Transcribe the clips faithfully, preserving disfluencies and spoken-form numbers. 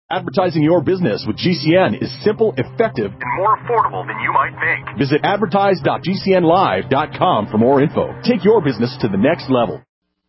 Advertising your business with G C N is simple, effective, and more affordable than you might think. Visit advertise dot g c n live dot com for more info. Take your business to the next level.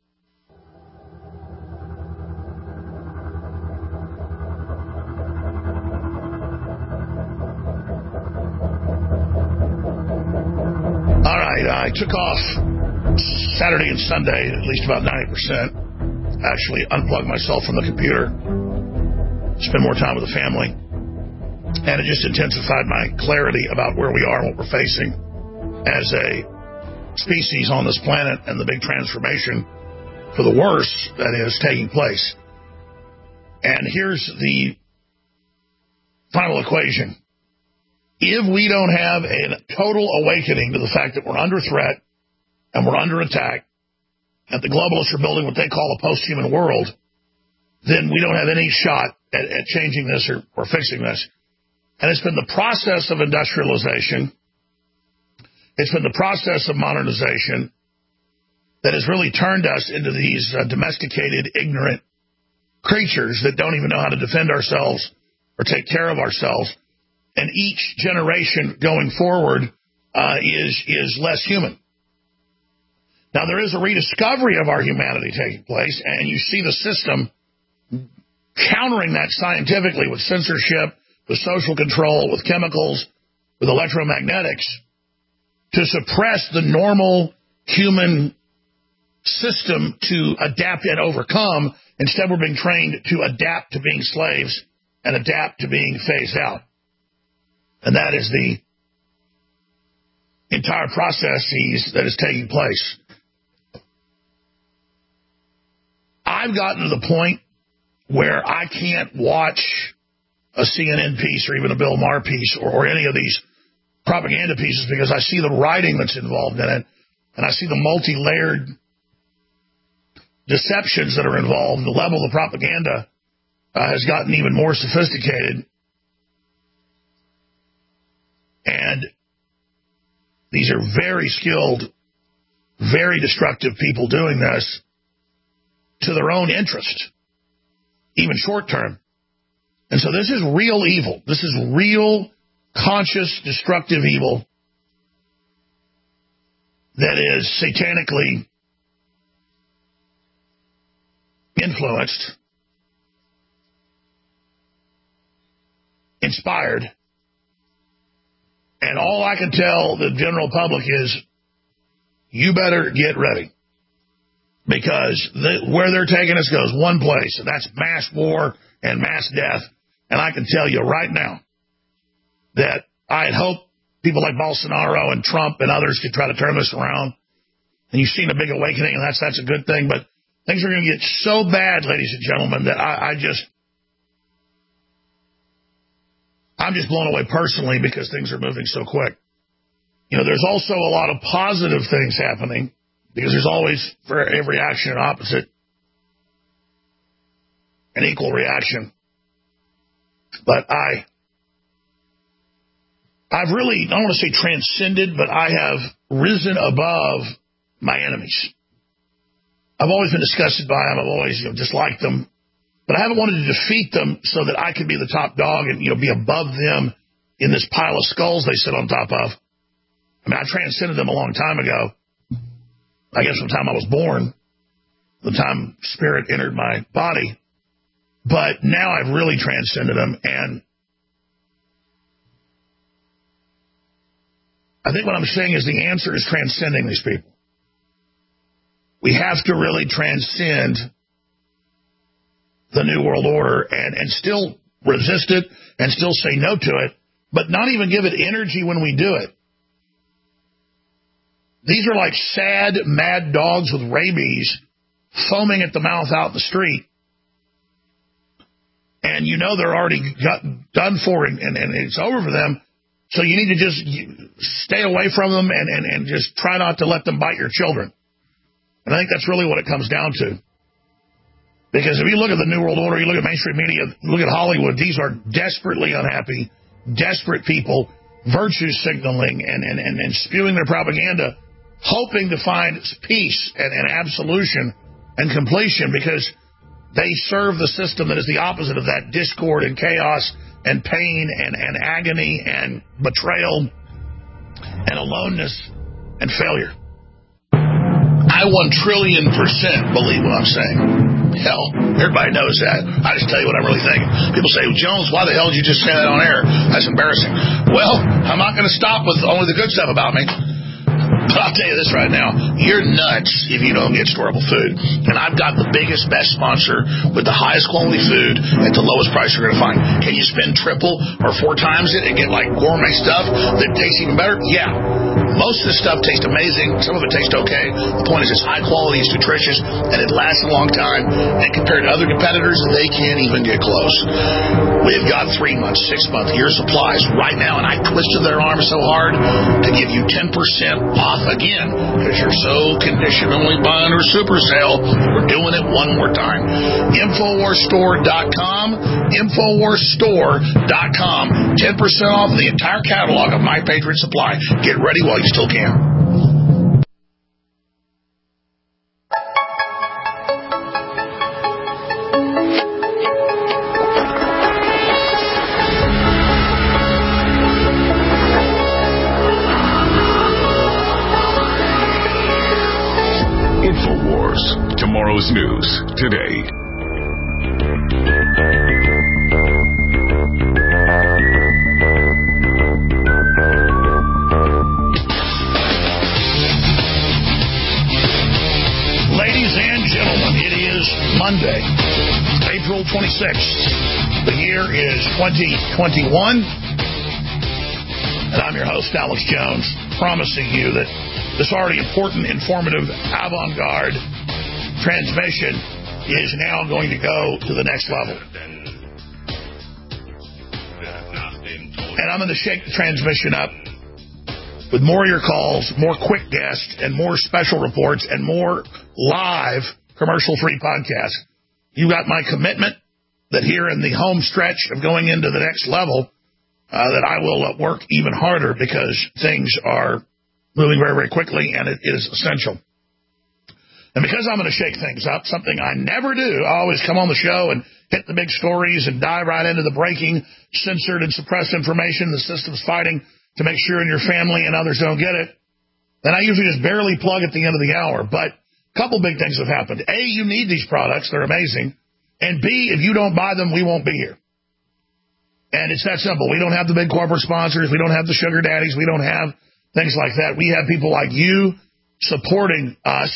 All right, I took off Saturday and Sunday, at least about ninety percent. Actually unplugged myself from the computer. Spend more time with the family, and it just intensified my clarity about where we are and what we're facing as a species on this planet and the big transformation for the worse that is taking place. And here's the final equation. If we don't have a total awakening to the fact that we're under threat and we're under attack, and the globalists are building what they call a post-human world, then we don't have any shot at, at changing this or, or fixing this. And it's been the process of industrialization, it's been the process of modernization that has really turned us into these uh, domesticated, ignorant creatures that don't even know how to defend ourselves or take care of ourselves. And each generation going forward uh, is is less human. Now, there is a rediscovery of our humanity taking place, and you see the system countering that scientifically with censorship, with social control, with chemicals, with electromagnetics, to suppress the normal human system to adapt and overcome. Instead, we're being trained to adapt to being slaves and adapt to being phased out. And that is the entire process that is taking place. I've gotten to the point where I can't watch a C N N piece or even a Bill Maher piece or, or any of these propaganda pieces because I see the writing that's involved in it, and I see the multi-layered deceptions that are involved. The level of the propaganda uh, has gotten even more sophisticated. And these are very skilled, very destructive people doing this to their own interest, even short term. And so this is real evil. This is real, conscious, destructive evil that is satanically influenced, inspired. And all I can tell the general public is, you better get ready. Because the, where they're taking us goes one place, and that's mass war and mass death. And I can tell you right now that I had hoped people like Bolsonaro and Trump and others could try to turn this around. And you've seen a big awakening, and that's that's a good thing. But things are going to get so bad, ladies and gentlemen, that I, I just... I'm just blown away personally because things are moving so quick. You know, there's also a lot of positive things happening because there's always, for every action, an opposite, an equal reaction. But I, I've really, I don't want to say transcended, but I have risen above my enemies. I've always been disgusted by them. I've always, you know, disliked them. But I haven't wanted to defeat them so that I could be the top dog and, you know, be above them in this pile of skulls they sit on top of. I mean, I transcended them a long time ago. I guess from the time I was born, the time spirit entered my body. But now I've really transcended them. And I think what I'm saying is the answer is transcending these people. We have to really transcend the New World Order and, and still resist it and still say no to it, but not even give it energy when we do it. These are like sad, mad dogs with rabies foaming at the mouth out in the street. And you know they're already got, done for and, and, and it's over for them. So you need to just stay away from them and, and, and just try not to let them bite your children. And I think that's really what it comes down to. Because if you look at the New World Order, you look at mainstream media, look at Hollywood, these are desperately unhappy, desperate people, virtue signaling and, and, and, and spewing their propaganda, hoping to find peace and, and absolution and completion. Because They serve the system that is the opposite of that: discord and chaos and pain and, and agony and betrayal and aloneness and failure. I one trillion percent believe what I'm saying. Hell, everybody knows that. I just tell you what I'm really thinking. People say, well, Jones, why the hell did you just say that on air? That's embarrassing. Well, I'm not going to stop with only the good stuff about me. But I'll tell you this right now, you're nuts if you don't get storable food. And I've got the biggest, best sponsor with the highest quality food at the lowest price you're going to find. Can you spend triple or four times it and get like gourmet stuff that tastes even better? Yeah. Most of this stuff tastes amazing. Some of it tastes okay. The point is it's high quality, it's nutritious, and it lasts a long time. And compared to other competitors, they can't even get close. We've got three months, six month, year supplies right now, and I twisted their arm so hard to give you ten percent off again because you're so conditionally buying our super sale. We're doing it one more time. Infowars Store dot com. Infowars Store dot com. ten percent off the entire catalog of My Patriot Supply. Get ready while you still can. InfoWars. Tomorrow's news today. Monday, April twenty-sixth. The year is twenty twenty-one. And I'm your host, Alex Jones, promising you that this already important, informative, avant-garde transmission is now going to go to the next level. And I'm going to shake the transmission up with more of your calls, more quick guests, and more special reports, and more live commercial-free podcast. You got my commitment that here in the home stretch of going into the next level, uh, that I will uh, work even harder because things are moving very, very quickly, and it is essential. And because I'm going to shake things up, something I never do, I always come on the show and hit the big stories and dive right into the breaking, censored, and suppressed information the system's fighting to make sure your family and others don't get it. Then I usually just barely plug at the end of the hour, but couple big things have happened. A, you need these products. They're amazing. And B, if you don't buy them, we won't be here. And it's that simple. We don't have the big corporate sponsors. We don't have the sugar daddies. We don't have things like that. We have people like you supporting us.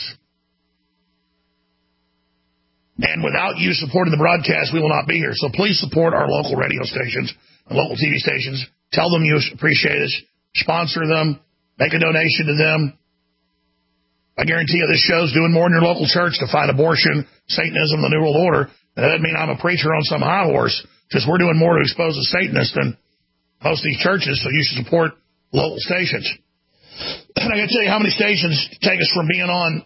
And without you supporting the broadcast, we will not be here. So please support our local radio stations and local T V stations. Tell them you appreciate us. Sponsor them. Make a donation to them. I guarantee you this show's doing more in your local church to fight abortion, Satanism, the New World Order. That doesn't mean I'm a preacher on some high horse. Just we're doing more to expose the Satanists than most of these churches, so you should support local stations. And I can tell you how many stations take us from being on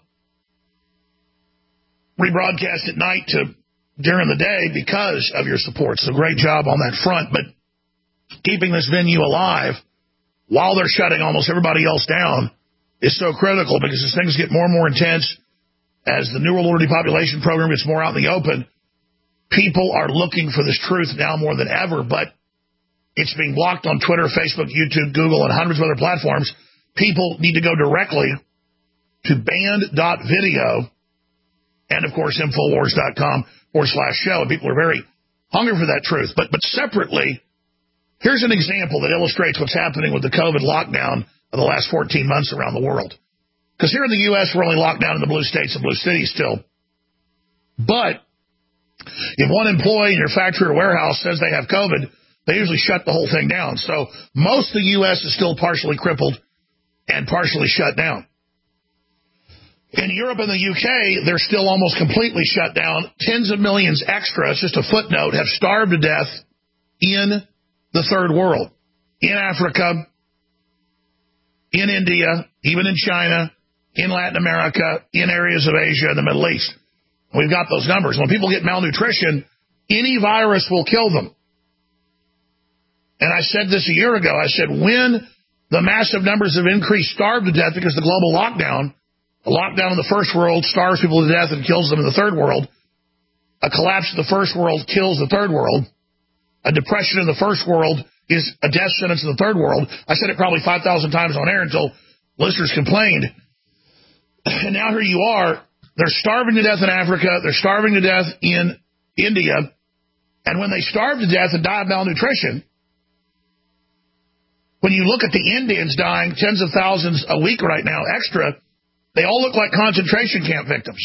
rebroadcast at night to during the day because of your support. So great job on that front. But keeping this venue alive while they're shutting almost everybody else down is so critical because as things get more and more intense, as the New World Order depopulation program gets more out in the open, people are looking for this truth now more than ever, but it's being blocked on Twitter, Facebook, YouTube, Google, and hundreds of other platforms. People need to go directly to band dot video and, of course, Infowars dot com forward slash show. And people are very hungry for that truth. But, but separately, here's an example that illustrates what's happening with the COVID lockdown of the last fourteen months around the world. Because here in the U S, we're only locked down in the blue states and blue cities still. But if one employee in your factory or warehouse says they have COVID, they usually shut the whole thing down. So most of the U S is still partially crippled and partially shut down. In Europe and the U K, they're still almost completely shut down. Tens of millions extra, it's just a footnote, have starved to death in the third world. In Africa, in India, even in China, in Latin America, in areas of Asia and the Middle East. We've got those numbers. When people get malnutrition, any virus will kill them. And I said this a year ago. I said when the massive numbers of increased starve to death because the global lockdown, the lockdown in the first world starves people to death and kills them in the third world, a collapse of the first world kills the third world. A depression in the first world is a death sentence in the third world. I said it probably five thousand times on air until listeners complained. And now here you are. They're starving to death in Africa. They're starving to death in India. And when they starve to death and die of malnutrition, when you look at the Indians dying tens of thousands a week right now extra, they all look like concentration camp victims.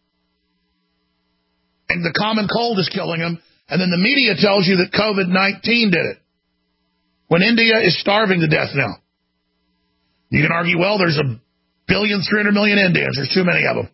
And the common cold is killing them. And then the media tells you that COVID nineteen did it. When India is starving to death now. You can argue, well, there's a billion, three hundred million Indians. There's too many of them.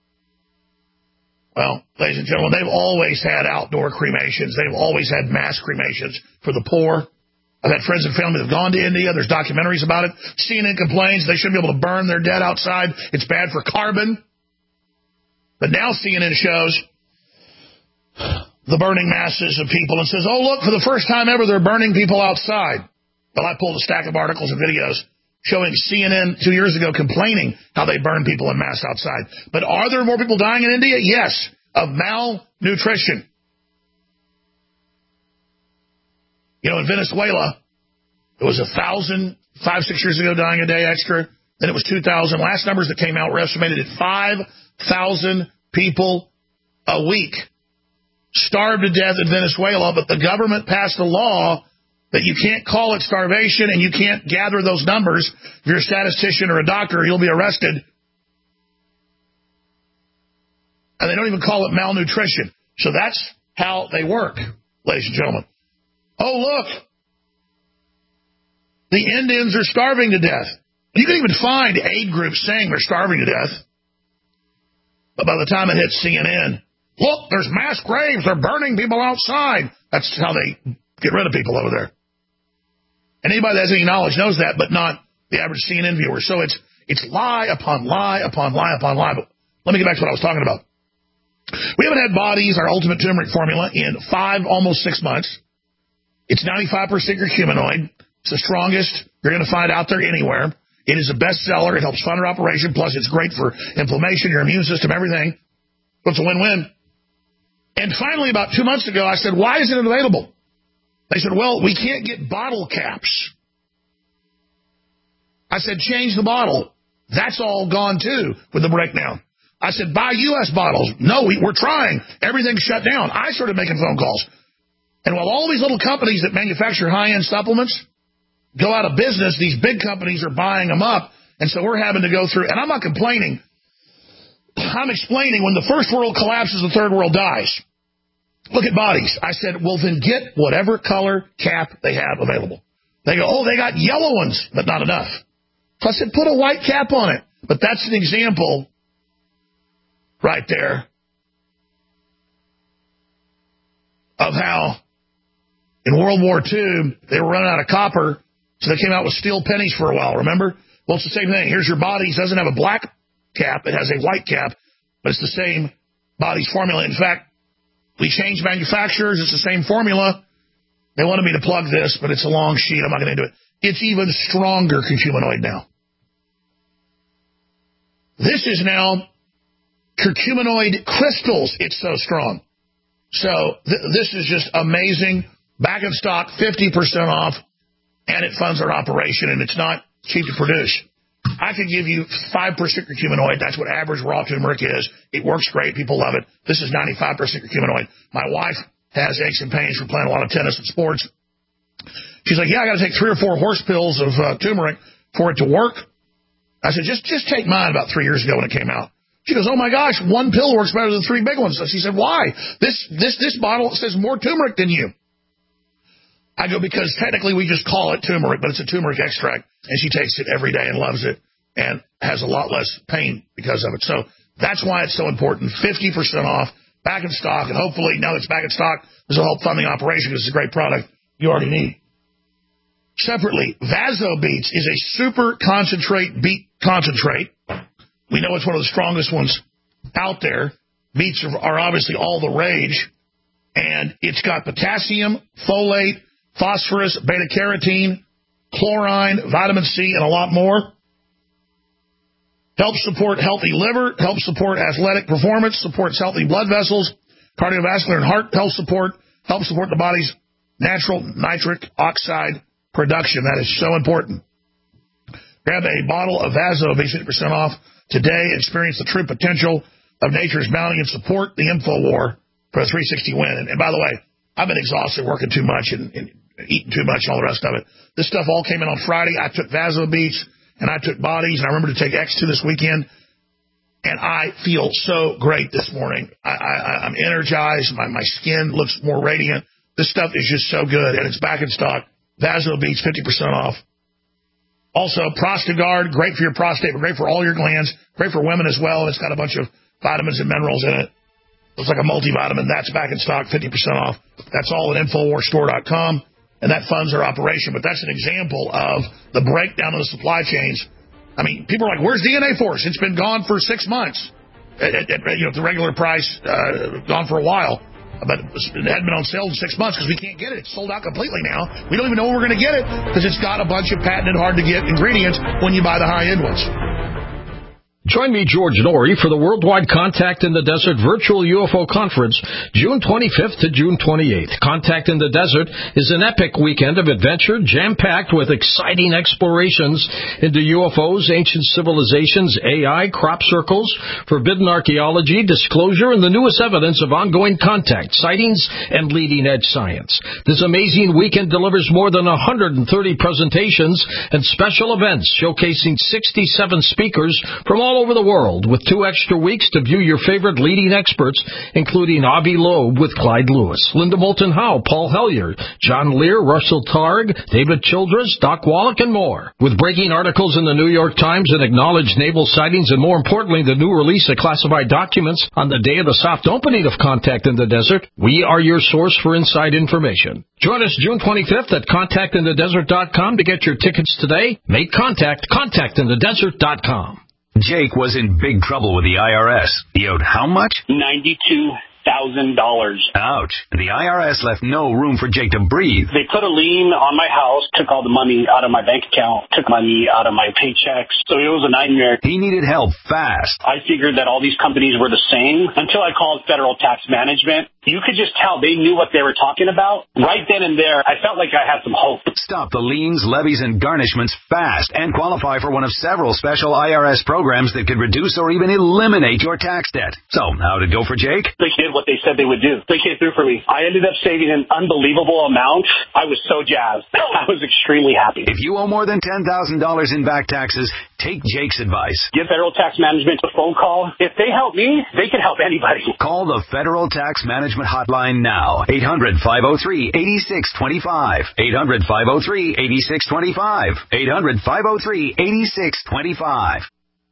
Well, ladies and gentlemen, they've always had outdoor cremations. They've always had mass cremations for the poor. I've had friends and family that have gone to India. There's documentaries about it. C N N complains they shouldn't be able to burn their dead outside. It's bad for carbon. But now C N N shows the burning masses of people and says, oh, look, for the first time ever, they're burning people outside. Well, I pulled a stack of articles and videos showing C N N two years ago complaining how they burn people en masse outside. But are there more people dying in India? Yes, of malnutrition. You know, in Venezuela, it was a thousand, five, six years ago dying a day extra. Then it was two thousand. Last numbers that came out were estimated at five thousand people a week starved to death in Venezuela. But the government passed a law that you can't call it starvation and you can't gather those numbers. If you're a statistician or a doctor, you'll be arrested. And they don't even call it malnutrition. So that's how they work, ladies and gentlemen. Oh, look. The Indians are starving to death. You can even find aid groups saying they're starving to death. But by the time it hits C N N, look, there's mass graves. They're burning people outside. That's how they get rid of people over there. And anybody that has any knowledge knows that, but not the average C N N viewer. So it's it's lie upon lie upon lie upon lie. But let me get back to what I was talking about. We haven't had Body's, our ultimate turmeric formula, in five, almost six months. It's ninety-five percent curcuminoid. It's the strongest you're going to find out there anywhere. It is a bestseller. It helps fund our operation. Plus, it's great for inflammation, your immune system, everything. So it's a win-win. And finally, about two months ago, I said, why isn't it available? They said, well, we can't get bottle caps. I said, change the bottle. That's all gone, too, with the breakdown. I said, buy U S bottles. No, we, we're trying. Everything's shut down. I started making phone calls. And while all these little companies that manufacture high-end supplements go out of business, these big companies are buying them up. And so we're having to go through, and I'm not complaining. I'm explaining when the first world collapses, the third world dies. Look at Bodies. I said, well, then get whatever color cap they have available. They go, oh, they got yellow ones, but not enough. So I said, put a white cap on it. But that's an example right there of how in World War Two, they were running out of copper, so they came out with steel pennies for a while, remember? Well, it's the same thing. Here's your Bodies. It doesn't have a black cap. It has a white cap, but it's the same Bodies formula. In fact, we changed manufacturers. It's the same formula. They wanted me to plug this, but it's a long sheet. I'm not going to do it. It's even stronger curcuminoid now. This is now curcuminoid crystals. It's so strong. So th- this is just amazing. Back in stock, fifty percent off, and it funds our operation, and it's not cheap to produce. I could give you five percent curcuminoid. That's what average raw turmeric is. It works great. People love it. This is ninety-five percent curcuminoid. My wife has aches and pains from playing a lot of tennis and sports. She's like, yeah, I got to take three or four horse pills of uh, turmeric for it to work. I said, just just take mine about three years ago when it came out. She goes, oh, my gosh, one pill works better than three big ones. So she said, why? This, this, this bottle says more turmeric than you. I go, because technically we just call it turmeric, but it's a turmeric extract, and she takes it every day and loves it and has a lot less pain because of it. So that's why it's so important. fifty percent off, back in stock, and hopefully now that it's back in stock, this will help fund the operation because it's a great product you already need. Separately, Vaso Beats is a super concentrate beet concentrate. We know it's one of the strongest ones out there. Beets are, are obviously all the rage, and it's got potassium, folate, phosphorus, beta-carotene, chlorine, vitamin C, and a lot more. Helps support healthy liver, helps support athletic performance, supports healthy blood vessels, cardiovascular and heart health support, help support the body's natural nitric oxide production. That is so important. Grab a bottle of Vaso, fifty percent off today. Experience the true potential of nature's bounty and support the InfoWar for a three sixty win. And, and by the way, I've been exhausted working too much and, and eating too much and all the rest of it. This stuff all came in on Friday. I took Vaso Beats and I took Bodies, and I remember to take X two this weekend. And I feel so great this morning. I, I, I'm energized. My, my skin looks more radiant. This stuff is just so good, and it's back in stock. Vaso Beats, fifty percent off. Also, Prostagard, great for your prostate, but great for all your glands. Great for women as well. It's got a bunch of vitamins and minerals in it. Looks like a multivitamin. That's back in stock, fifty percent off. That's all at Infowars Store dot com, and that funds our operation. But that's an example of the breakdown of the supply chains. I mean, people are like, where's D N A Force? It's been gone for six months. At, at, at, you know, the regular price, uh, gone for a while. But it hadn't been on sale in six months because we can't get it. It's sold out completely now. We don't even know when we're going to get it because it's got a bunch of patented, hard-to-get ingredients when you buy the high-end ones. Join me, George Norrie, for the Worldwide Contact in the Desert Virtual U F O Conference, June twenty-fifth to June twenty-eighth. Contact in the Desert is an epic weekend of adventure, jam-packed with exciting explorations into U F Os, ancient civilizations, A I, crop circles, forbidden archaeology, disclosure, and the newest evidence of ongoing contact, sightings, and leading-edge science. This amazing weekend delivers more than one hundred thirty presentations and special events showcasing sixty-seven speakers from all over the world, with two extra weeks to view your favorite leading experts, including Avi Loeb with Clyde Lewis, Linda Moulton Howe, Paul Hellyer, John Lear, Russell Targ, David Childress, Doc Wallach, and more. With breaking articles in the New York Times and acknowledged naval sightings, and more importantly, the new release of classified documents on the day of the soft opening of Contact in the Desert, we are your source for inside information. Join us June twenty-fifth at contact in the desert dot com to get your tickets today. Make contact, contact in the desert dot com. Jake was in big trouble with the I R S. He owed how much? ninety-two thousand dollars. Ouch. The I R S left no room for Jake to breathe. They put a lien on my house, took all the money out of my bank account, took money out of my paychecks. So it was a nightmare. He needed help fast. I figured that all these companies were the same until I called Federal Tax Management. You could just tell they knew what they were talking about. Right then and there, I felt like I had some hope. Stop the liens, levies, and garnishments fast and qualify for one of several special I R S programs that could reduce or even eliminate your tax debt. So, how did it go for Jake? They did what they said they would do. They came through for me. I ended up saving an unbelievable amount. I was so jazzed. I was extremely happy. If you owe more than ten thousand dollars in back taxes, take Jake's advice. Give Federal Tax Management a phone call. If they help me, they can help anybody. Call the Federal Tax Management Hotline now. eight hundred, five oh three, eight six two five. eight hundred, five oh three, eight six two five. eight hundred, five oh three, eight six two five.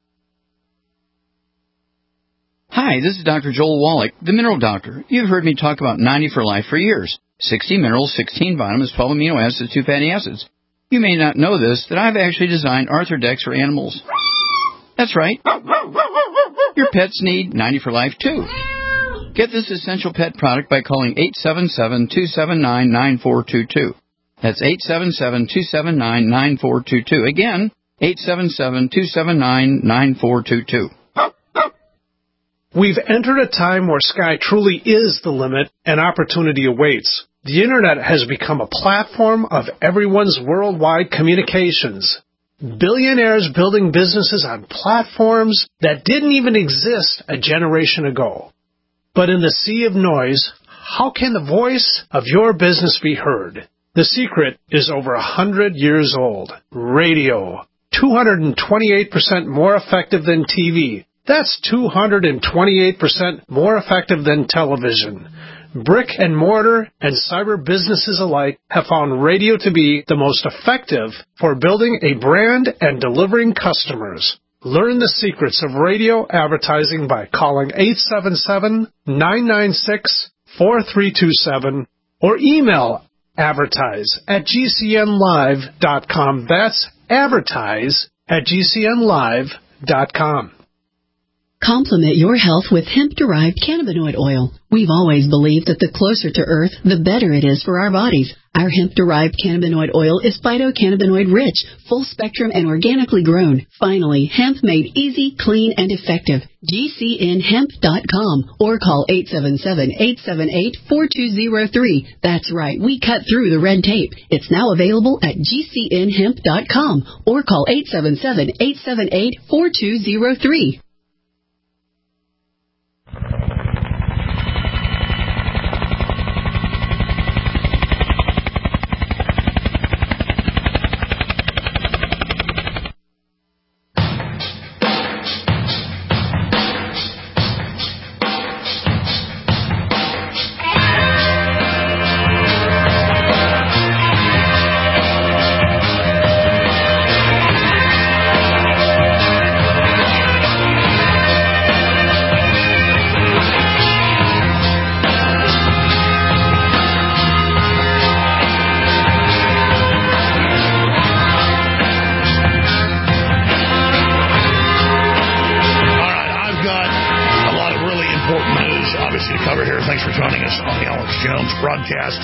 Hi, this is Doctor Joel Wallach, the Mineral Doctor. You've heard me talk about ninety for Life for years. sixty minerals, sixteen vitamins, twelve amino acids, two fatty acids. You may not know this, that I've actually designed Arthrodex for animals. That's right. Your pets need ninety for Life, too. Get this essential pet product by calling eight seven seven, two seven nine, nine four two two. That's eight seven seven, two seven nine, nine four two two. Again, eight seven seven, two seven nine, nine four two two. We've entered a time where sky truly is the limit and opportunity awaits. The Internet has become a platform of everyone's worldwide communications. Billionaires building businesses on platforms that didn't even exist a generation ago. But in the sea of noise, how can the voice of your business be heard? The secret is over a hundred years old. Radio. two hundred twenty-eight percent more effective than T V. That's two hundred twenty-eight percent more effective than television. Brick and mortar and cyber businesses alike have found radio to be the most effective for building a brand and delivering customers. Learn the secrets of radio advertising by calling eight seven seven, nine nine six, four three two seven or email advertise at g c n live dot com. That's advertise at g c n live dot com. Complement your health with hemp-derived cannabinoid oil. We've always believed that the closer to Earth, the better it is for our bodies. Our hemp-derived cannabinoid oil is phytocannabinoid-rich, full-spectrum, and organically grown. Finally, hemp made easy, clean, and effective. G C N hemp dot com or call eight seven seven, eight seven eight, four two zero three. That's right, we cut through the red tape. It's now available at G C N hemp dot com or call eight seven seven, eight seven eight, four two zero three. Broadcast.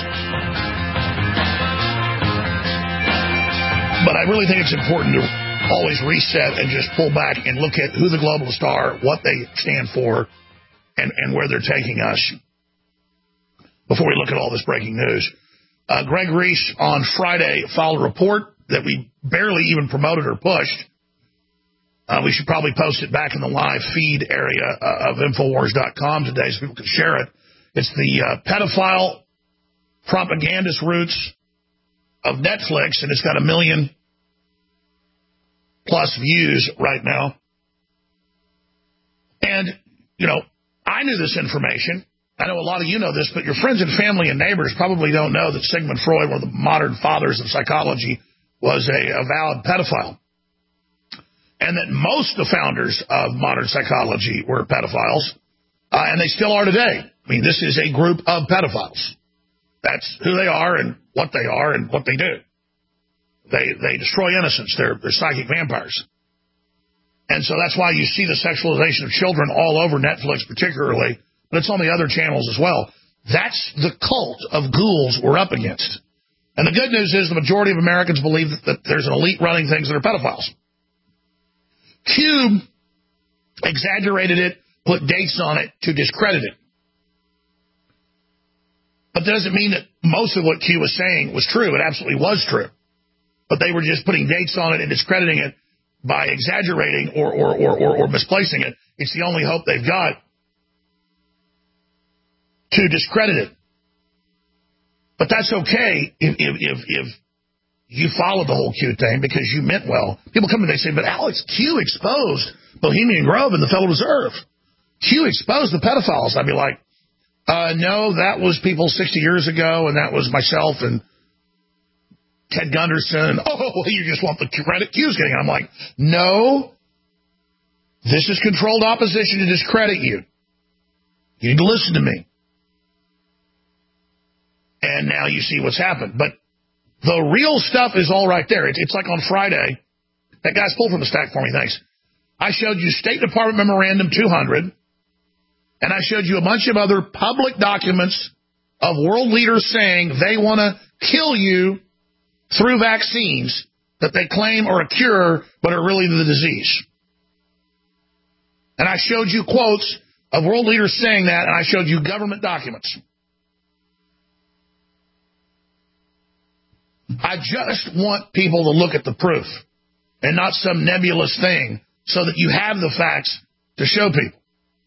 But I really think it's important to always reset and just pull back and look at who the globalists are, what they stand for, and, and where they're taking us before we look at all this breaking news. Uh, Greg Reese on Friday filed a report that we barely even promoted or pushed. Uh, we should probably post it back in the live feed area uh, of Infowars dot com today so people can share it. It's the uh, pedophile propagandist roots of Netflix, and it's got a million plus views right now. And, you know, I knew this information. I know a lot of you know this, but your friends and family and neighbors probably don't know that Sigmund Freud, one of the modern fathers of psychology, was a avowed pedophile. And that most of the founders of modern psychology were pedophiles, uh, and they still are today. I mean, this is a group of pedophiles. That's who they are and what they are and what they do. They they destroy innocence. They're, they're psychic vampires. And so that's why you see the sexualization of children all over Netflix particularly, but it's on the other channels as well. That's the cult of ghouls we're up against. And the good news is the majority of Americans believe that, that there's an elite running things that are pedophiles. Cube exaggerated it, put dates on it to discredit it. But that doesn't mean that most of what Q was saying was true. It absolutely was true. But they were just putting dates on it and discrediting it by exaggerating or, or, or, or, or misplacing it. It's the only hope they've got to discredit it. But that's okay if, if, if, if you followed the whole Q thing because you meant well. People come and they say, but Alex, Q exposed Bohemian Grove and the Federal Reserve. Q exposed the pedophiles. I'd be like, Uh, no, that was people sixty years ago, and that was myself and Ted Gunderson. And, oh, you just want the credit Q's getting. I'm like, no, this is controlled opposition to discredit you. You need to listen to me. And now you see what's happened. But the real stuff is all right there. It, it's like on Friday. That guy's pulled from the stack for me, thanks. I showed you State Department Memorandum two hundred. And I showed you a bunch of other public documents of world leaders saying they want to kill you through vaccines that they claim are a cure but are really the disease. And I showed you quotes of world leaders saying that, and I showed you government documents. I just want people to look at the proof and not some nebulous thing so that you have the facts to show people.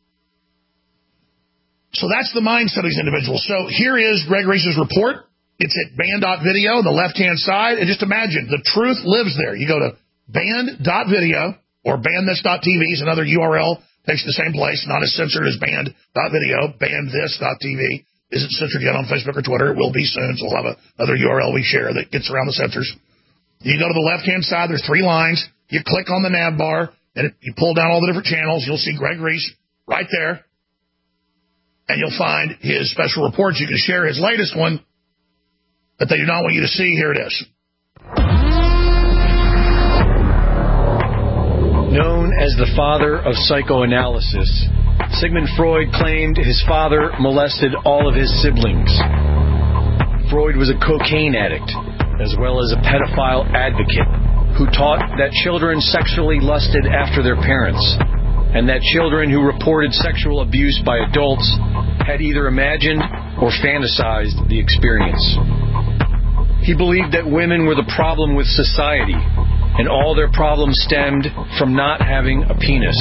So that's the mindset of these individuals. So here is Greg Reese's report. It's at band dot video on the left-hand side. And just imagine, the truth lives there. You go to band dot video or ban this dot t v is another U R L. Takes the same place, not as censored as band dot video. ban this dot t v isn't censored yet on Facebook or Twitter. It will be soon, so we'll have a, another U R L we share that gets around the censors. You go to the left-hand side. There's three lines. You click on the nav bar, and you pull down all the different channels. You'll see Greg Reese right there. And you'll find his special reports. You can share his latest one that they do not want you to see. Here it is. Known as the father of psychoanalysis, Sigmund Freud claimed his father molested all of his siblings. Freud was a cocaine addict, as well as a pedophile advocate, who taught that children sexually lusted after their parents, and that children who reported sexual abuse by adults had either imagined or fantasized the experience. He believed that women were the problem with society, and all their problems stemmed from not having a penis.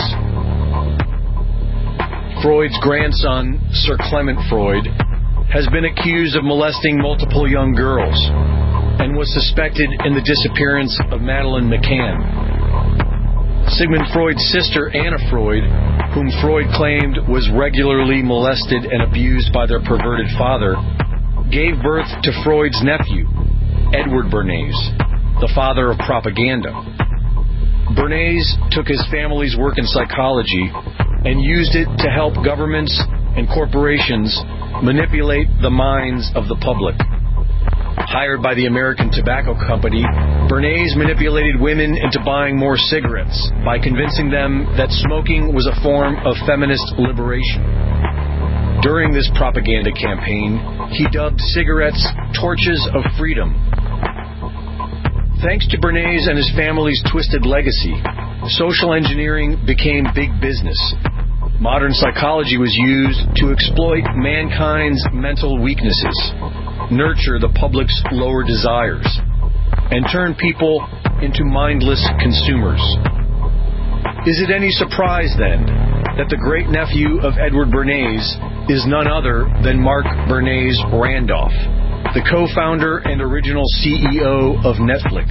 Freud's grandson, Sir Clement Freud, has been accused of molesting multiple young girls and was suspected in the disappearance of Madeleine McCann. Sigmund Freud's sister, Anna Freud, whom Freud claimed was regularly molested and abused by their perverted father, gave birth to Freud's nephew, Edward Bernays, the father of propaganda. Bernays took his family's work in psychology and used it to help governments and corporations manipulate the minds of the public. Hired by the American Tobacco Company, Bernays manipulated women into buying more cigarettes by convincing them that smoking was a form of feminist liberation. During this propaganda campaign, he dubbed cigarettes torches of freedom. Thanks to Bernays and his family's twisted legacy, social engineering became big business. Modern psychology was used to exploit mankind's mental weaknesses, nurture the public's lower desires, and turn people into mindless consumers. Is it any surprise, then, that the great-nephew of Edward Bernays is none other than Mark Bernays Randolph, the co-founder and original C E O of Netflix?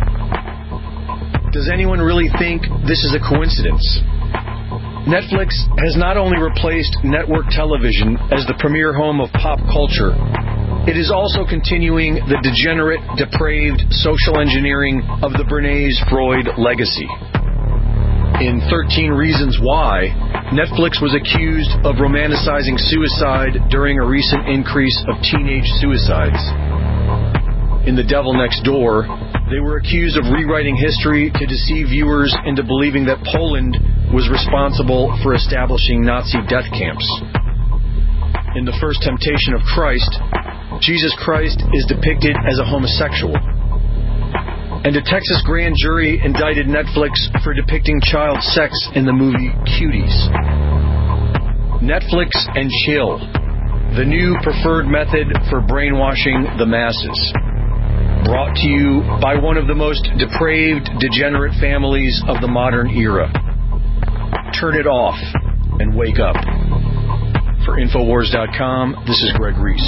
Does anyone really think this is a coincidence? Netflix has not only replaced network television as the premier home of pop culture, it is also continuing the degenerate, depraved social engineering of the Bernays-Freud legacy. In thirteen Reasons Why, Netflix was accused of romanticizing suicide during a recent increase of teenage suicides. In The Devil Next Door, they were accused of rewriting history to deceive viewers into believing that Poland was responsible for establishing Nazi death camps. In The First Temptation of Christ, Jesus Christ is depicted as a homosexual. And a Texas grand jury indicted Netflix for depicting child sex in the movie Cuties. Netflix and chill, the new preferred method for brainwashing the masses. Brought to you by one of the most depraved, degenerate families of the modern era. Turn it off and wake up. For Infowars dot com, this is Greg Reese.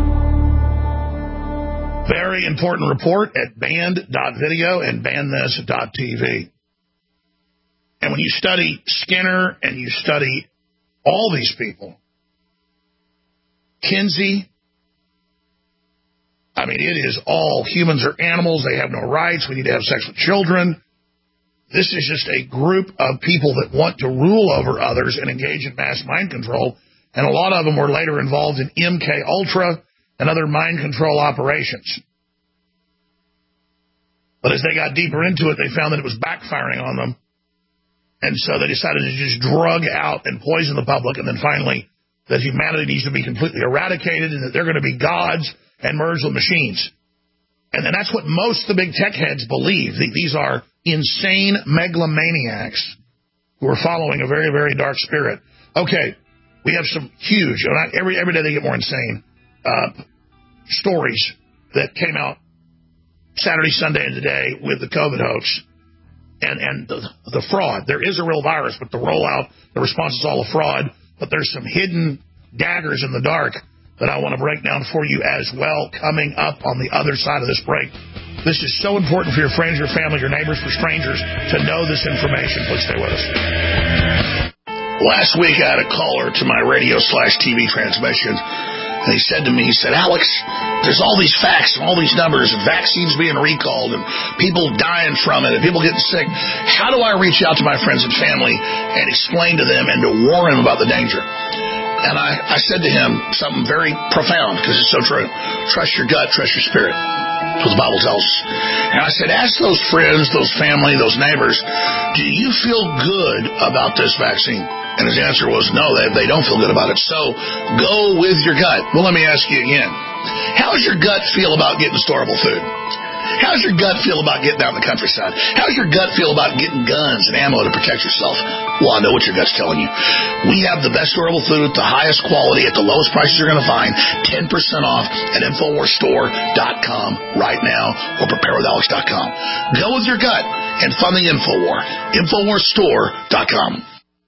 Very important report at banned dot video and ban this dot t v. And when you study Skinner and you study all these people, Kinsey, I mean, it is all humans are animals. They have no rights. We need to have sex with children. This is just a group of people that want to rule over others and engage in mass mind control. And a lot of them were later involved in M K Ultra and other mind control operations. But as they got deeper into it, they found that it was backfiring on them. And so they decided to just drug out and poison the public. And then finally, that humanity needs to be completely eradicated and that they're going to be gods and merge with machines. And then that's what most of the big tech heads believe. These are insane megalomaniacs who are following a very, very dark spirit. Okay, we have some huge, every, every day they get more insane, uh, stories that came out Saturday, Sunday, and today with the COVID hoax and, and the, the fraud. There is a real virus, but the rollout, the response is all a fraud. But there's some hidden daggers in the dark that I want to break down for you as well coming up on the other side of this break. This is so important for your friends, your family, your neighbors, for strangers to know this information. Please stay with us. Last week I had a caller to my radio slash T V transmission, and he said to me, he said, Alex, there's all these facts and all these numbers and vaccines being recalled and people dying from it and people getting sick. How do I reach out to my friends and family and explain to them and to warn them about the danger? And I, I said to him something very profound, because it's so true. Trust your gut, trust your spirit. That's what the Bible tells us. And I said, ask those friends, those family, those neighbors, do you feel good about this vaccine? And his answer was, no, they, they don't feel good about it. So go with your gut. Well, let me ask you again. How's your gut feel about getting storable food? How's your gut feel about getting out in the countryside? How's your gut feel about getting guns and ammo to protect yourself? Well, I know what your gut's telling you. We have the best storable food at the highest quality at the lowest prices you're going to find. ten percent off at Infowars Store dot com right now or Prepare With Alex dot com. Go with your gut and fund the Infowar. Infowars Store dot com.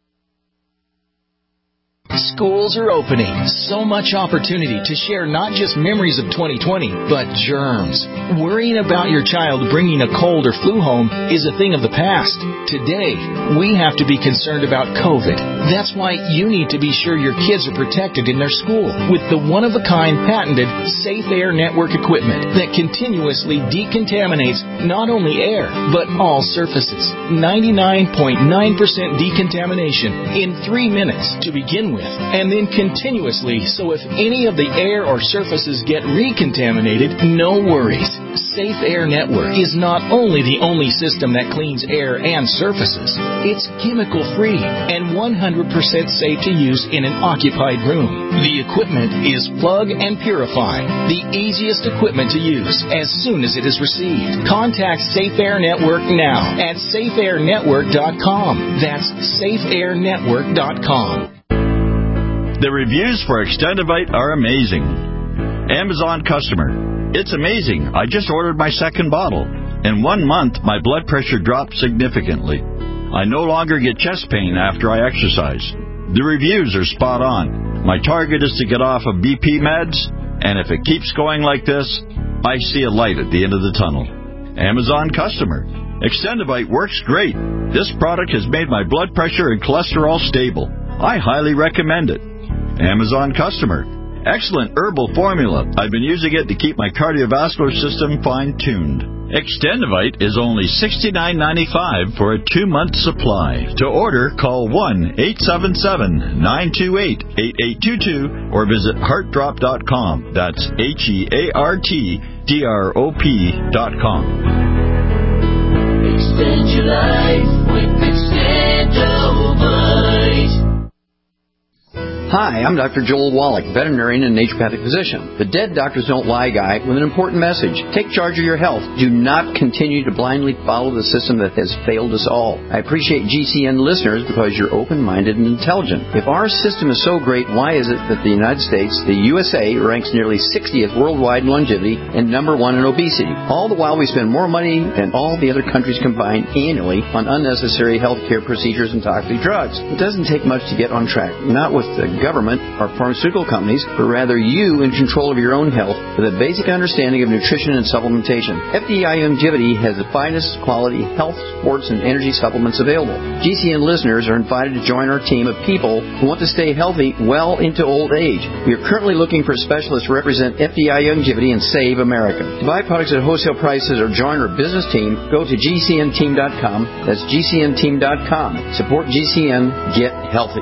Schools are opening. So much opportunity to share not just memories of twenty twenty, but germs. Worrying about your child bringing a cold or flu home is a thing of the past. Today, we have to be concerned about COVID. That's why you need to be sure your kids are protected in their school with the one-of-a-kind patented Safe Air Network equipment that continuously decontaminates not only air, but all surfaces. ninety-nine point nine percent decontamination in three minutes to begin with. And then continuously, so if any of the air or surfaces get recontaminated, no worries. Safe Air Network is not only the only system that cleans air and surfaces, it's chemical-free and one hundred percent safe to use in an occupied room. The equipment is plug and purify, the easiest equipment to use as soon as it is received. Contact Safe Air Network now at Safe Air Network dot com. That's Safe Air Network dot com. The reviews for Extendivite are amazing. Amazon customer. It's amazing. I just ordered my second bottle. In one month, my blood pressure dropped significantly. I no longer get chest pain after I exercise. The reviews are spot on. My target is to get off of B P meds, and if it keeps going like this, I see a light at the end of the tunnel. Amazon customer. Extendivite works great. This product has made my blood pressure and cholesterol stable. I highly recommend it. Amazon customer. Excellent herbal formula. I've been using it to keep my cardiovascular system fine-tuned. Extendivite is only sixty-nine ninety-five for a two-month supply. To order, call one eight seven seven, nine two eight, eight eight two two or visit heart drop dot com. That's H E A R T D R O P dot com. Extend your life with Extendivite. Hi, I'm Doctor Joel Wallach, veterinarian and naturopathic physician. The Dead Doctors Don't Lie guy with an important message. Take charge of your health. Do not continue to blindly follow the system that has failed us all. I appreciate G C N listeners because you're open-minded and intelligent. If our system is so great, why is it that the United States, the U S A, ranks nearly sixtieth worldwide in longevity and number one in obesity? All the while we spend more money than all the other countries combined annually on unnecessary health care procedures and toxic drugs. It doesn't take much to get on track. Not with the government or pharmaceutical companies, but rather you in control of your own health with a basic understanding of nutrition and supplementation. F D I Longevity has the finest quality health, sports, and energy supplements available. G C N listeners are invited to join our team of people who want to stay healthy well into old age. We are currently looking for specialists to represent F D I Longevity and Save America. To buy products at wholesale prices or join our business team, go to G C N team dot com. That's G C N team dot com. Support G C N. Get healthy.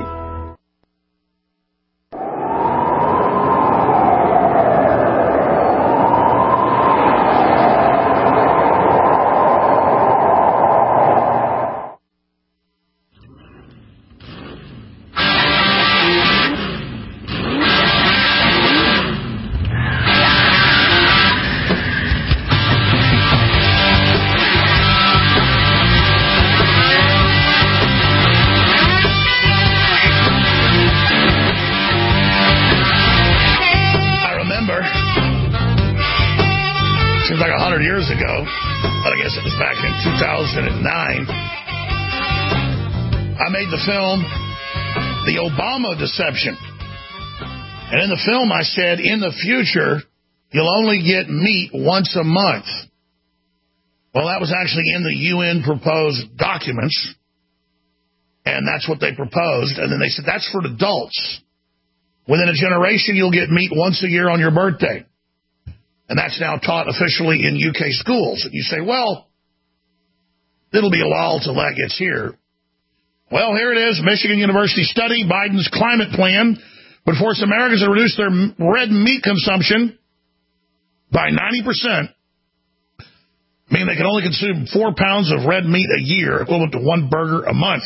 Film The Obama Deception. And in the film I said, in the future, you'll only get meat once a month. Well, that was actually in the U N proposed documents. And that's what they proposed. And then they said, that's for adults. Within a generation, you'll get meat once a year on your birthday. And that's now taught officially in U K schools. And you say, well, it'll be a while till that gets here. Well, here it is, Michigan University study. Biden's climate plan would force Americans to reduce their red meat consumption by ninety percent. I mean, they can only consume four pounds of red meat a year, equivalent to one burger a month.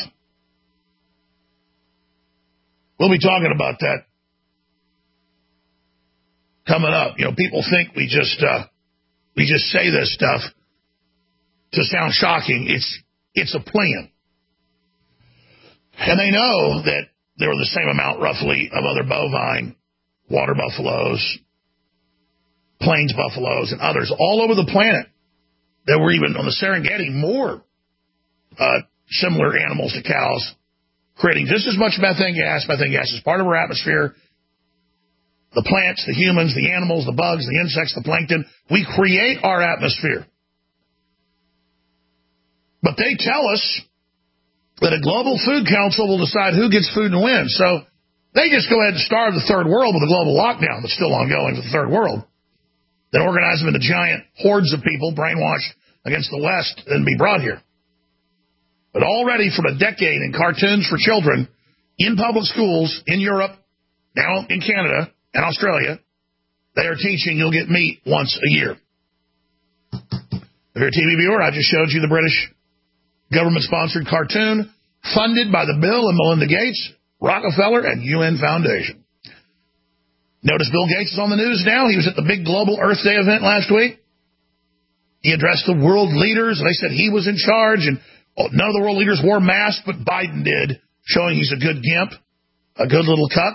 We'll be talking about that. coming up. You know, people think we just uh, we just say this stuff to sound shocking. It's it's a plan. And they know that there were the same amount, roughly, of other bovine, water buffaloes, plains buffaloes, and others all over the planet. There were even, on the Serengeti, more uh, similar animals to cows, creating just as much methane gas. Methane gas is part of our atmosphere. The plants, the humans, the animals, the bugs, the insects, the plankton, we create our atmosphere. But they tell us that a global food council will decide who gets food and when. So they just go ahead and starve the third world with a global lockdown that's still ongoing for the third world. Then organize them into giant hordes of people brainwashed against the West and be brought here. But already from a decade in cartoons for children, in public schools, in Europe, now in Canada and Australia, they are teaching you'll get meat once a year. If you're a T V viewer, I just showed you the British government-sponsored cartoon funded by the Bill and Melinda Gates, Rockefeller, and U N Foundation. Notice Bill Gates is on the news now. He was at the big Global Earth Day event last week. He addressed the world leaders, and they said he was in charge, and none of the world leaders wore masks, but Biden did, showing he's a good gimp, a good little cuck.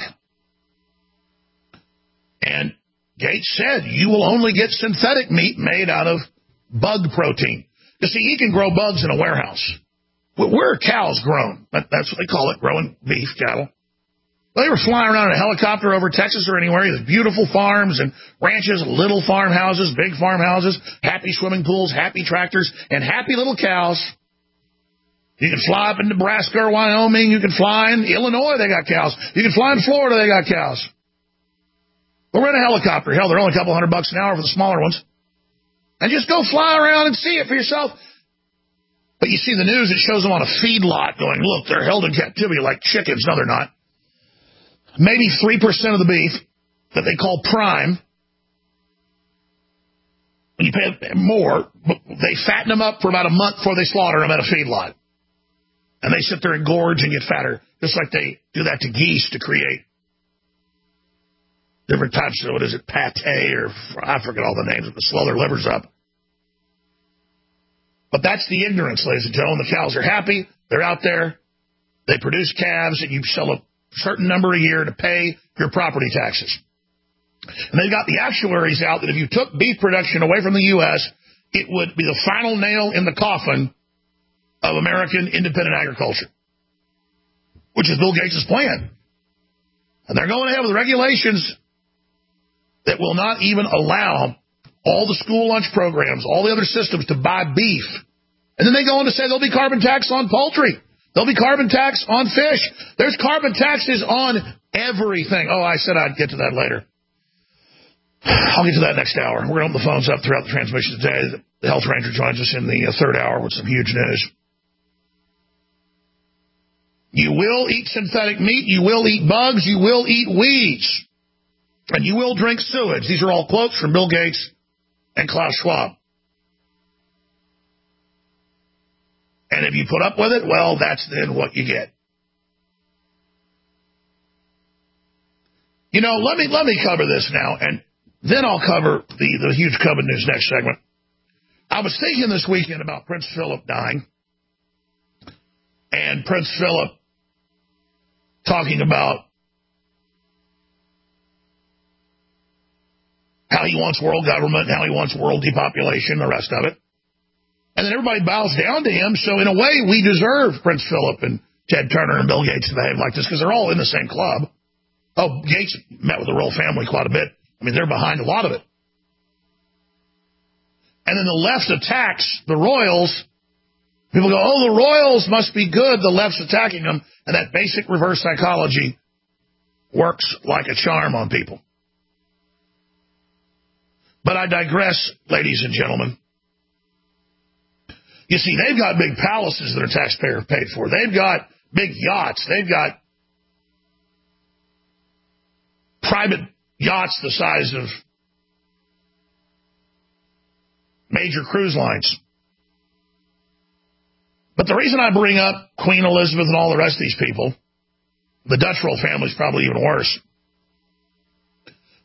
And Gates said, you will only get synthetic meat made out of bug protein. You see, he can grow bugs in a warehouse. Where are cows grown? That's what they call it, growing beef cattle. They were flying around in a helicopter over Texas or anywhere. There's beautiful farms and ranches, little farmhouses, big farmhouses, happy swimming pools, happy tractors, and happy little cows. You can fly up in Nebraska or Wyoming. You can fly in Illinois, they got cows. You can fly in Florida, they got cows. We'll rent a helicopter. Hell, they're only a couple hundred bucks an hour for the smaller ones. And just go fly around and see it for yourself. But you see the news, it shows them on a feedlot going, look, they're held in captivity like chickens. No, they're not. Maybe three percent of the beef that they call prime, when you pay more, they fatten them up for about a month before they slaughter them at a feedlot. And they sit there and gorge and get fatter, just like they do that to geese to create different types of, what is it, pate, or I forget all the names, but swell their livers up. But that's the ignorance, ladies and gentlemen. The cows are happy. They're out there. They produce calves, and you sell a certain number a year to pay your property taxes. And they've got the actuaries out that if you took beef production away from the U S, it would be the final nail in the coffin of American independent agriculture, which is Bill Gates' plan. And they're going ahead with regulations that will not even allow all the school lunch programs, all the other systems to buy beef. And then they go on to say there'll be carbon tax on poultry. There'll be carbon tax on fish. There's carbon taxes on everything. Oh, I said I'd get to that later. I'll get to that next hour. We're going to open the phones up throughout the transmission today. The Health Ranger joins us in the third hour with some huge news. You will eat synthetic meat. You will eat bugs. You will eat weeds. And you will drink sewage. These are all quotes from Bill Gates and Klaus Schwab. And if you put up with it, well, that's then what you get. You know, let me let me cover this now, and then I'll cover the, the huge COVID news next segment. I was thinking this weekend about Prince Philip dying, and Prince Philip talking about how he wants world government, how he wants world depopulation, the rest of it. And then everybody bows down to him. So in a way, we deserve Prince Philip and Ted Turner and Bill Gates to behave like this because they're all in the same club. Oh, Gates met with the royal family quite a bit. I mean, they're behind a lot of it. And then the left attacks the royals. People go, oh, the royals must be good. The left's attacking them. And that basic reverse psychology works like a charm on people. But I digress, ladies and gentlemen. You see, they've got big palaces that are taxpayer paid for. They've got big yachts. They've got private yachts the size of major cruise lines. But the reason I bring up Queen Elizabeth and all the rest of these people, the Dutch royal family is probably even worse.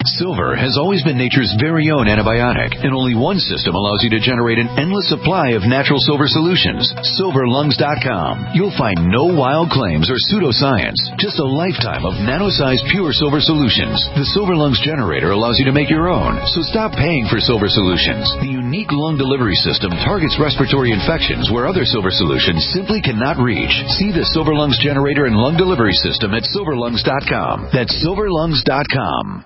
Silver has always been nature's very own antibiotic, and only one system allows you to generate an endless supply of natural silver solutions. silver lungs dot com. You'll find no wild claims or pseudoscience, just a lifetime of nano-sized pure silver solutions. The Silver Lungs generator allows you to make your own, so stop paying for silver solutions. The unique lung delivery system targets respiratory infections where other silver solutions simply cannot reach. See the Silver Lungs generator and lung delivery system at silver lungs dot com. That's silver lungs dot com.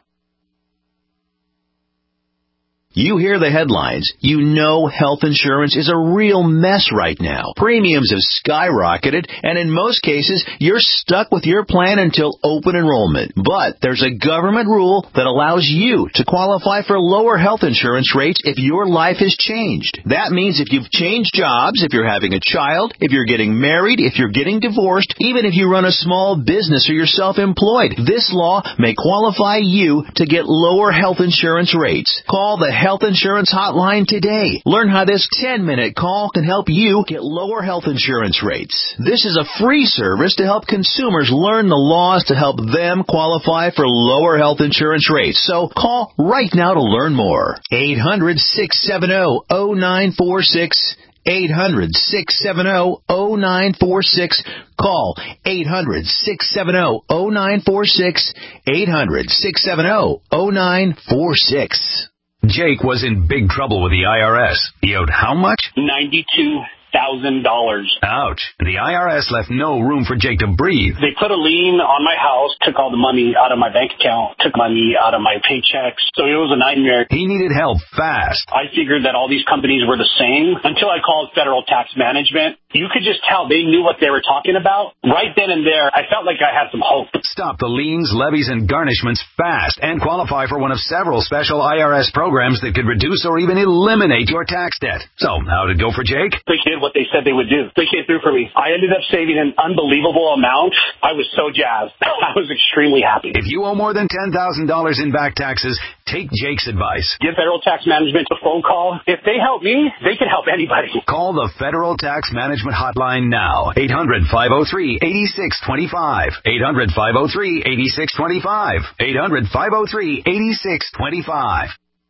You hear the headlines. You know health insurance is a real mess right now. Premiums have skyrocketed, and in most cases, you're stuck with your plan until open enrollment. But there's a government rule that allows you to qualify for lower health insurance rates if your life has changed. That means if you've changed jobs, if you're having a child, if you're getting married, if you're getting divorced, even if you run a small business or you're self-employed, this law may qualify you to get lower health insurance rates. Call the Health Insurance Hotline today. Learn how this ten-minute call can help you get lower health insurance rates. This is a free service to help consumers learn the laws to help them qualify for lower health insurance rates. So call right now to learn more. eight hundred, six seven zero, zero nine four six. eight hundred, six seven zero, zero nine four six. Call eight hundred, six seven zero, zero nine four six. eight hundred, six seven zero, zero nine four six. Jake was in big trouble with the I R S. He owed how much? ninety-two thousand dollars. Ouch. The I R S left no room for Jake to breathe. They put a lien on my house, took all the money out of my bank account, took money out of my paychecks. So it was a nightmare. He needed help fast. I figured that all these companies were the same until I called Federal Tax Management. You could just tell they knew what they were talking about. Right then and there, I felt like I had some hope. Stop the liens, levies, and garnishments fast and qualify for one of several special I R S programs that could reduce or even eliminate your tax debt. So, how'd it go for Jake? They did what they said they would do. They came through for me. I ended up saving an unbelievable amount. I was so jazzed. I was extremely happy. If you owe more than ten thousand dollars in back taxes, take Jake's advice. Give Federal Tax Management a phone call. If they help me, they can help anybody. Call the Federal Tax Management Hotline now. eight hundred, five oh three, eight six two five. eight hundred, five oh three, eight six two five. eight hundred, five oh three, eight six two five.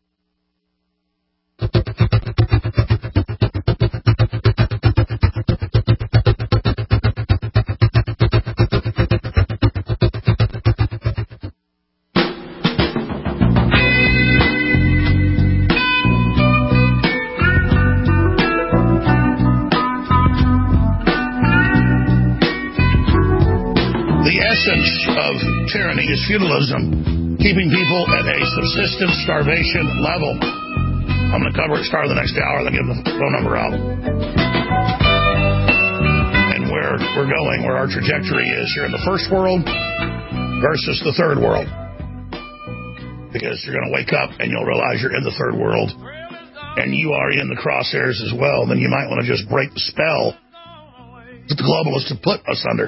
Of tyranny is feudalism, keeping people at a subsistence starvation level. I'm going to cover it, start of the next hour, then give the phone number out. And where we're going, where our trajectory is here in the first world versus the third world. Because you're going to wake up and you'll realize you're in the third world and you are in the crosshairs as well. Then you might want to just break the spell that the globalists have put us under.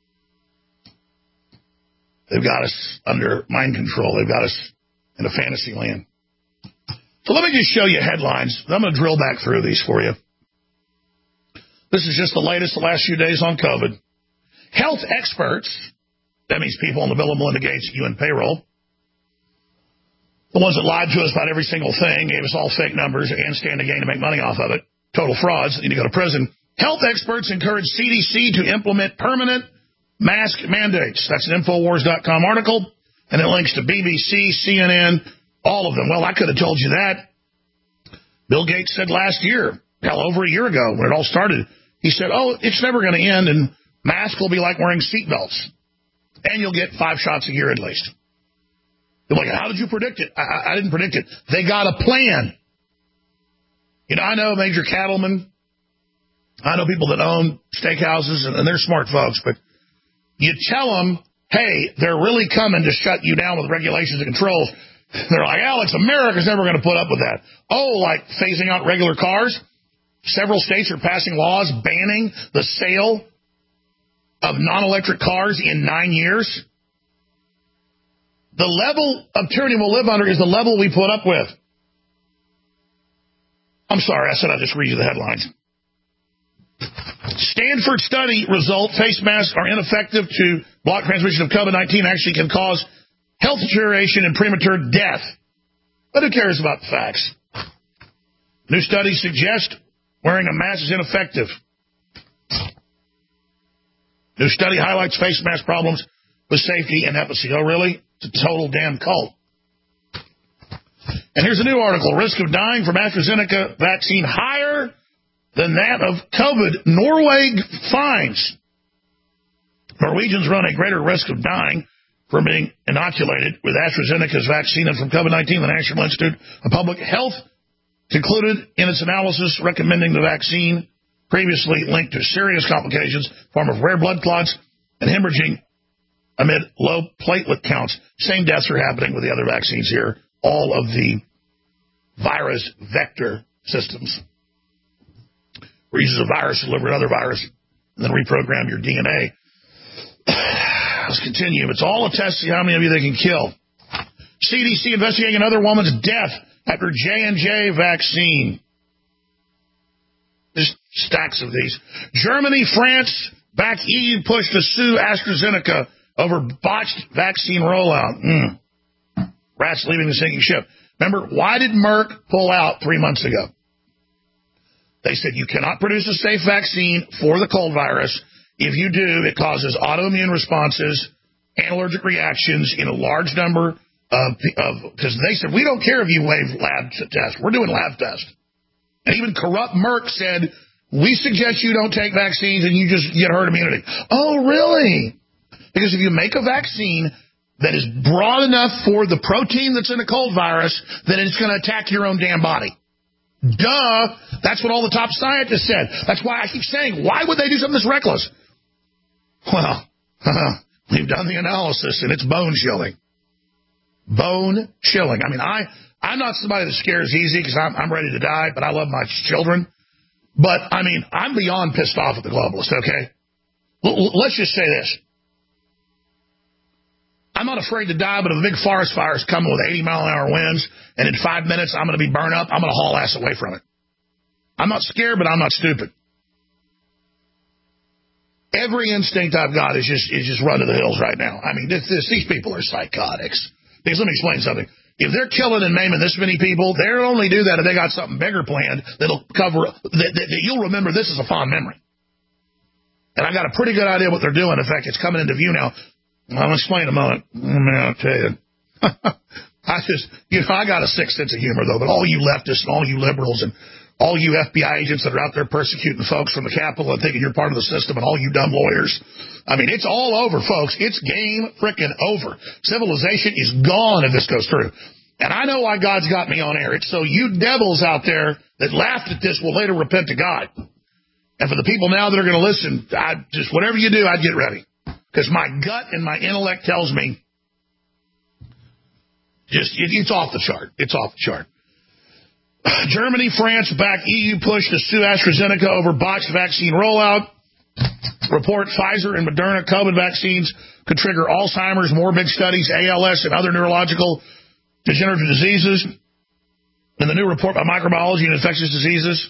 They've got us under mind control. They've got us in a fantasy land. So let me just show you headlines. I'm going to drill back through these for you. This is just the latest, the last few days on COVID. Health experts, that means people on the bill of Melinda Gates, U N payroll, the ones that lied to us about every single thing, gave us all fake numbers and stand to gain to make money off of it, total frauds, need to go to prison. Health experts encourage C D C to implement permanent mask mandates. That's an Infowars dot com article, and it links to B B C, C N N, all of them. Well, I could have told you that. Bill Gates said last year, hell, over a year ago when it all started, he said, oh, it's never going to end, and masks will be like wearing seatbelts, and you'll get five shots a year at least. They're like, how did you predict it? I, I didn't predict it. They got a plan. You know, I know Major Cattleman. I know people that own steakhouses, and, and they're smart folks, but you tell them, hey, they're really coming to shut you down with regulations and controls. They're like, Alex, America's never going to put up with that. Oh, like phasing out regular cars? Several states are passing laws banning the sale of non-electric cars in nine years. The level of tyranny we'll live under is the level we put up with. I'm sorry, I said I'd just read you the headlines. Stanford study result, face masks are ineffective to block transmission of COVID nineteen, actually can cause health deterioration, and premature death. But who cares about the facts? New studies suggest wearing a mask is ineffective. New study highlights face mask problems with safety and efficacy. Oh, really? It's a total damn cult. And here's a new article. Risk of dying from AstraZeneca vaccine higher than that of COVID. Norway finds Norwegians run a greater risk of dying from being inoculated with AstraZeneca's vaccine and from COVID nineteen. The National Institute of Public Health concluded in its analysis recommending the vaccine previously linked to serious complications in the form of rare blood clots and hemorrhaging amid low platelet counts. Same deaths are happening with the other vaccines here. All of the virus vector systems, where it uses a virus to deliver another virus and then reprogram your D N A. Let's continue. It's all a test to see how many of you they can kill. C D C investigating another woman's death after J and J vaccine. There's stacks of these. Germany, France, back E U push to sue AstraZeneca over botched vaccine rollout. Mm. Rats leaving the sinking ship. Remember, why did Merck pull out three months ago? They said you cannot produce a safe vaccine for the cold virus. If you do, it causes autoimmune responses and allergic reactions in a large number of, because they said, we don't care if you waive lab tests. We're doing lab tests. And even corrupt Merck said, we suggest you don't take vaccines and you just get herd immunity. Oh, really? Because if you make a vaccine that is broad enough for the protein that's in a cold virus, then it's going to attack your own damn body. Duh. That's what all the top scientists said. That's why I keep saying, why would they do something this reckless? Well, we've done the analysis, and it's bone chilling. Bone chilling. I mean, I, I'm not somebody that scares easy because I'm, I'm ready to die, but I love my children. But, I mean, I'm beyond pissed off at the globalists, okay? L- let's just say this. I'm not afraid to die, but if a big forest fire is coming with eighty mile an hour winds, and in five minutes I'm going to be burned up, I'm going to haul ass away from it. I'm not scared, but I'm not stupid. Every instinct I've got is just is just run to the hills right now. I mean, this, this, these people are psychotics. Because let me explain something. If they're killing and maiming this many people, they'll only do that if they got something bigger planned that'll cover, that, that, that you'll remember this is a fond memory. And I got a pretty good idea what they're doing. In fact, it's coming into view now. I'll explain in a moment. I mean, I'll tell you. I just, you know, I got a sick sense of humor, though, but all you leftists and all you liberals and all you F B I agents that are out there persecuting folks from the Capitol and thinking you're part of the system and all you dumb lawyers. I mean, it's all over, folks. It's game frickin' over. Civilization is gone if this goes through. And I know why God's got me on air. It's so you devils out there that laughed at this will later repent to God. And for the people now that are going to listen, I just, whatever you do, I'd get ready. Because my gut and my intellect tells me just it, it's off the chart. It's off the chart. Germany, France back E U push to sue AstraZeneca over botched vaccine rollout. Report Pfizer and Moderna COVID vaccines could trigger Alzheimer's, morbid studies, A L S, and other neurological degenerative diseases. In the new report by Microbiology and Infectious Diseases.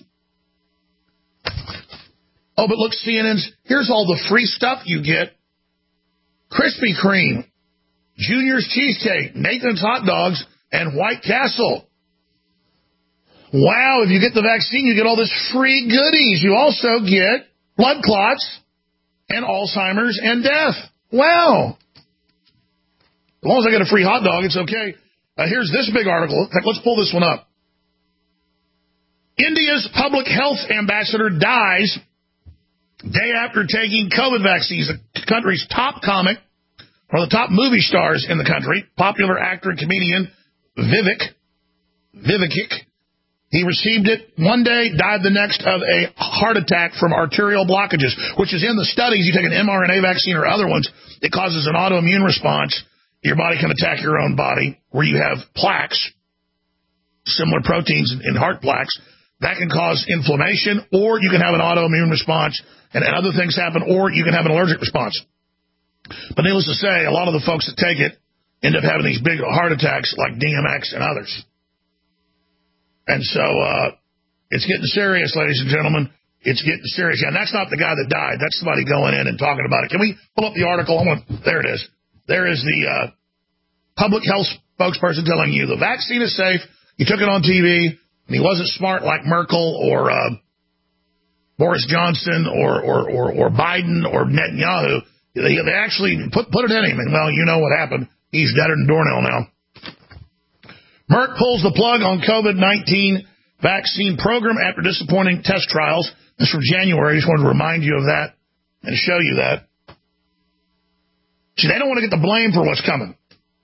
Oh, but look, C N N's, here's all the free stuff you get. Krispy Kreme, Junior's Cheesecake, Nathan's Hot Dogs, and White Castle. Wow, if you get the vaccine, you get all this free goodies. You also get blood clots and Alzheimer's and death. Wow. As long as I get a free hot dog, it's okay. Uh, here's this big article. In fact, let's pull this one up. India's public health ambassador dies day after taking COVID vaccines. The country's top comic, or the top movie stars in the country, popular actor and comedian Vivek, Vivek, he received it one day, died the next of a heart attack from arterial blockages, which is in the studies. You take an mRNA vaccine or other ones, it causes an autoimmune response. Your body can attack your own body where you have plaques, similar proteins in heart plaques. That can cause inflammation, or you can have an autoimmune response, and, and other things happen, or you can have an allergic response. But needless to say, a lot of the folks that take it end up having these big heart attacks like D M X and others. And so uh, it's getting serious, ladies and gentlemen. It's getting serious. Yeah, and that's not the guy that died. That's somebody going in and talking about it. Can we pull up the article? I want, there it is. There is the uh, public health spokesperson telling you the vaccine is safe. He took it on T V, and he wasn't smart like Merkel or uh, Boris Johnson or, or, or, or Biden or Netanyahu. They, they actually put, put it in him, and, well, you know what happened. He's deader than doornail now. Merck pulls the plug on COVID nineteen vaccine program after disappointing test trials. This from January. I just wanted to remind you of that and show you that. See, they don't want to get the blame for what's coming.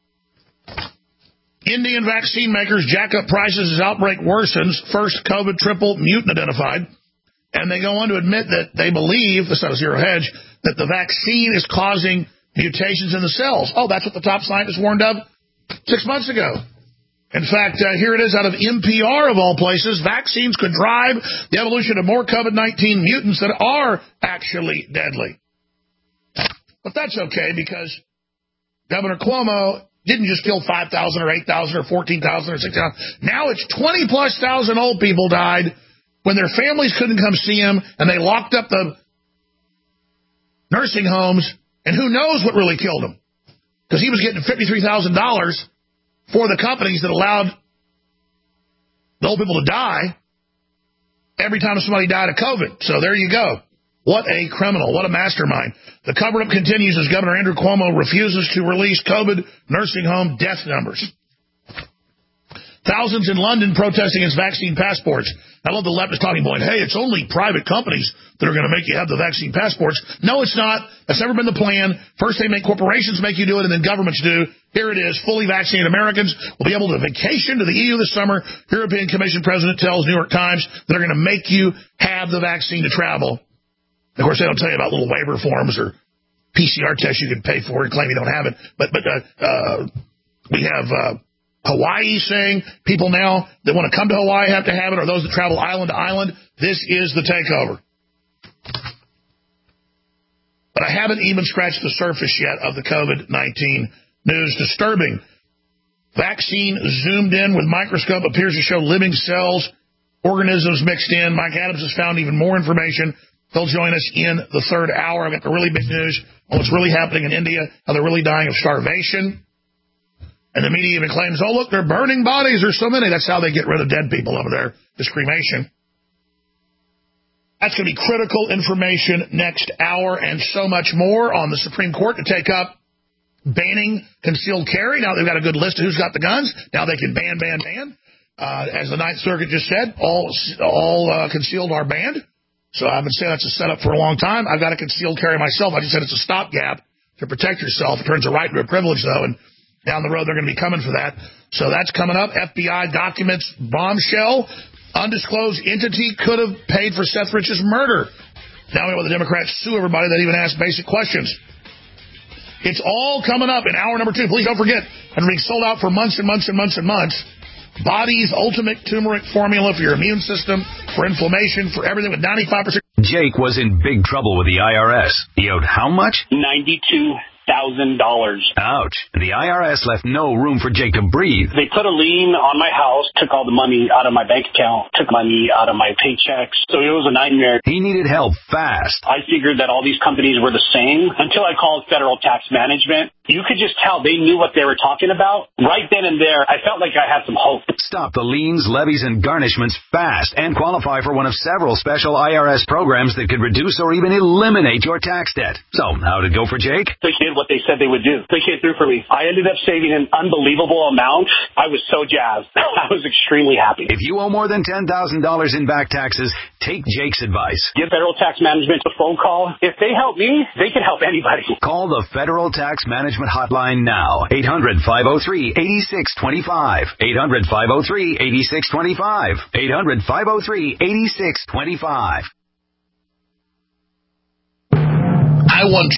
Indian vaccine makers jack up prices as outbreak worsens. First COVID triple mutant identified. And they go on to admit that they believe, this is not a zero hedge, that the vaccine is causing mutations in the cells. Oh, that's what the top scientists warned of six months ago. In fact, uh, here it is out of N P R of all places. Vaccines could drive the evolution of more COVID nineteen mutants that are actually deadly. But that's okay because Governor Cuomo didn't just kill five thousand or eight thousand or fourteen thousand or sixteen thousand. Now it's twenty plus thousand old people died when their families couldn't come see them, and they locked up the nursing homes, and who knows what really killed him. Because he was getting fifty-three thousand dollars for the companies that allowed the old people to die every time somebody died of COVID. So there you go. What a criminal. What a mastermind. The cover-up continues as Governor Andrew Cuomo refuses to release COVID nursing home death numbers. Thousands in London protesting against vaccine passports. I love the leftist talking point. Hey, it's only private companies that are going to make you have the vaccine passports. No, it's not. That's never been the plan. First, they make corporations make you do it, and then governments do. Here it is. Fully vaccinated Americans will be able to vacation to the E U this summer. European Commission president tells New York Times that they're going to make you have the vaccine to travel. Of course, they don't tell you about little waiver forms or P C R tests you can pay for and claim you don't have it. But but uh, uh, we have uh, Hawaii saying people now that want to come to Hawaii have to have it, or those that travel island to island. This is the takeover. But I haven't even scratched the surface yet of the COVID nineteen news. Disturbing. Vaccine zoomed in with microscope appears to show living cells, organisms mixed in. Mike Adams has found even more information. He'll join us in the third hour. I've got the really big news on what's really happening in India, how they're really dying of starvation. And the media even claims, oh, look, they're burning bodies. There's so many. That's how they get rid of dead people over there, is cremation. That's going to be critical information next hour, and so much more on the Supreme Court to take up banning concealed carry. Now they've got a good list of who's got the guns. Now they can ban, ban, ban. Uh, as the Ninth Circuit just said, all, all uh, concealed are banned. So I've been saying that's a setup for a long time. I've got a concealed carry myself. I just said it's a stopgap to protect yourself. It turns a right into a privilege, though, and down the road they're going to be coming for that. So that's coming up. F B I documents bombshell. Undisclosed entity could have paid for Seth Rich's murder. Now we have the Democrats sue everybody that even asked basic questions. It's all coming up in hour number two. Please don't forget, it's being sold out for months and months and months and months. Body's ultimate turmeric formula for your immune system, for inflammation, for everything with ninety-five percent. Jake was in big trouble with the I R S. He owed how much? ninety-two thousand dollars. Ouch. The I R S left no room for Jake to breathe. They put a lien on my house, took all the money out of my bank account, took money out of my paychecks. So it was a nightmare. He needed help fast. I figured that all these companies were the same until I called Federal Tax Management. You could just tell they knew what they were talking about. Right then and there, I felt like I had some hope. Stop the liens, levies, and garnishments fast and qualify for one of several special I R S programs that could reduce or even eliminate your tax debt. So, how'd it go for Jake? They did what they said they would do. They came through for me. I ended up saving an unbelievable amount. I was so jazzed. I was extremely happy. If you owe more than ten thousand dollars in back taxes, take Jake's advice. Give Federal Tax Management a phone call. If they help me, they can help anybody. Call the Federal Tax Management Hotline now. eight hundred, five oh three, eight six two five. eight hundred, five oh three, eight six two five. eight hundred, five oh three, eight six two five. I won